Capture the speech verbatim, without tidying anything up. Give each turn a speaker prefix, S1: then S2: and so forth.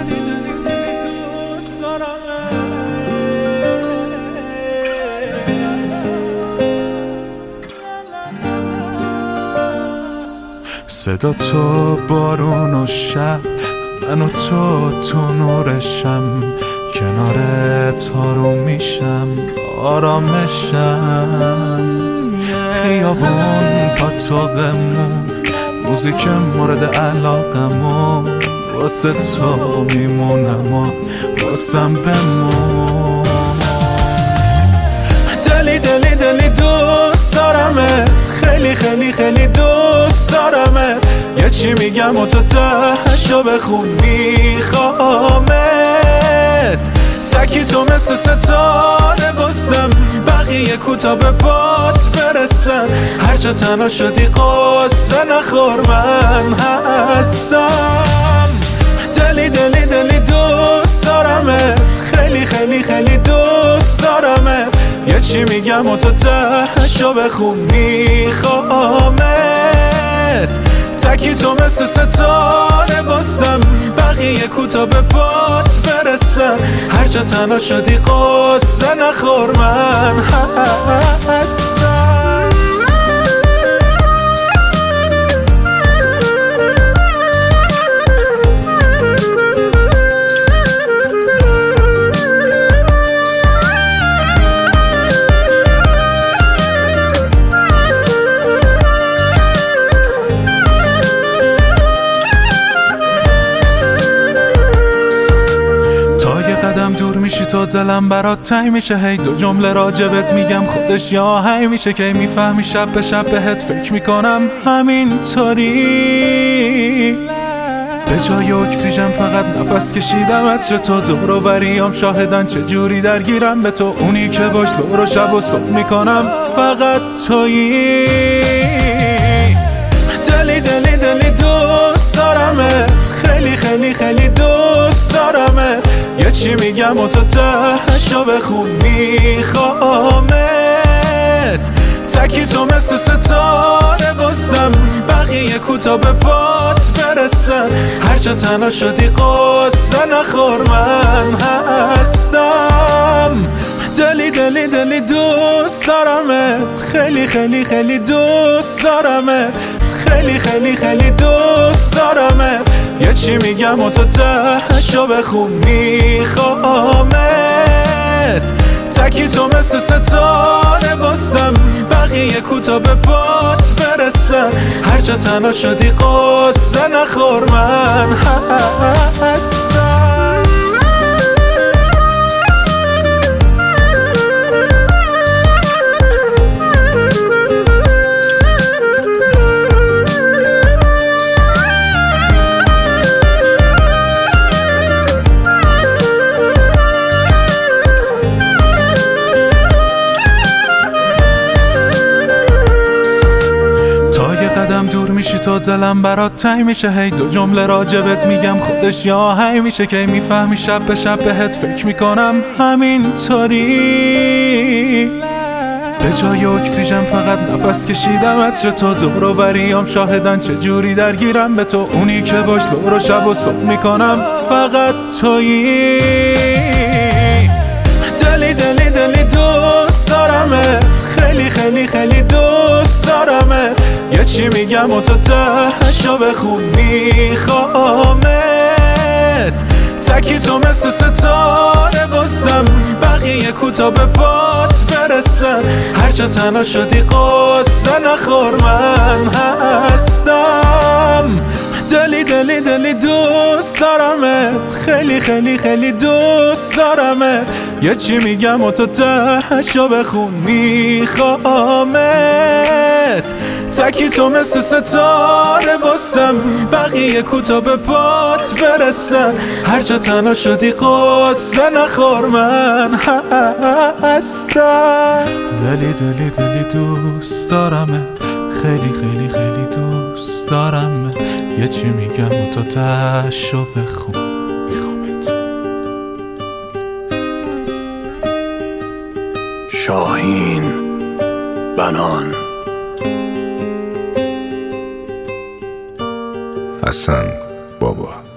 S1: دلی دلی دلی دوست دارم. صدا تو بارون و شب، من و تو تو نورشم، کنارت آروم میشم آرامشم. خیابون پاتوقمون، موزیک مورد علاقمون، واسه تو میمونم و واسم بمون. دلی دلی دلی دوست دارمت، خیلی خیلی خیلی دوست دارمت. یه چی میگم و تو تهشو بخون، میخوامت. تکی تو مثل ستاره باسم، بقیه کوتا به پات برسن. هر جا تنها شدی قصه نخور، من هستم. دلی دلی دلی دوست دارمت، خیلی خیلی خیلی دوست دارمت. یه چی میگم و تو تهشو بخون، میخوامت. تکی تو مثل ستاره باسم، بقیه کوتا به پات برسن. هر جا تنها شدی قصه نخور، من هستم. دور میشی تو دلم برات تنگ میشه. هی دو جمله راجبت میگم خودش یا هی میشه. که میفهمی شب به شب بهت فکر میکنم همینطوری. به جای اکسیژن فقط نفس کشیدم عطر تو. دور و بریام شاهدن چه جوری درگیرم به تو. اونی که باش ظهر و شب و صبح میکنم فقط تویی. دلی دلی دلی دوست دارمت، خیلی خیلی خیلی دوست دارمت. یه چی میگم و تو تهشو بخون، میخوامت. تکی تو مثل ستاره باسم، بقیه کوتا به پات برسن. هر جا تنها شدی قصه نخور، من هستم. دلی دلی دلی دوست دارمت، خیلی خیلی خیلی دوست دارمت. خیلی خیلی خیلی دوست دارمت. یه چی میگم و تو تهشو بخون، میخوامت. تکی تو مثل ستاره باسم، بقیه کوتا به پات برسن. هر جا تنها شدی قصه نخور، من هستم. دور میشی تو دلم برات تنگ میشه. هی دو جمله راجبت میگم خودش یا هی میشه. که میفهمی شب به شب بهت فکر میکنم همینطوری. به جای اکسیژن فقط نفس کشیدم عطر تو. دور و بریام شاهدن چه جوری درگیرم به تو. اونی که باش ظهر و شب و صبح میکنم فقط تویی. دلی دلی دلی دوست دارمت، خیلی خیلی خیلی دوست دارمت. یه چی میگم و تو تهشو بخون، میخوامت. تکی تو مثل ستاره باسم، بقیه کوتا به پات برسن. هر جا تنها شدی قصه نخور، من هستم. دلی دلی دلی دوست دارمت، خیلی خیلی خیلی دوست دارمت. یه چی میگم و تو تهشو بخون، میخوامت. تکی تو مثل ستاره باسم، بقیه کوتا به پات برسن. هر جا تنها شدی قصه نخور، من هستم. دلی دلی دلی دوست دارمت، خیلی خیلی خیلی دوست دارمت. یه چی میگم و تو تهشو بخون، میخوامت.
S2: شاهین بنان
S3: حسن بابا.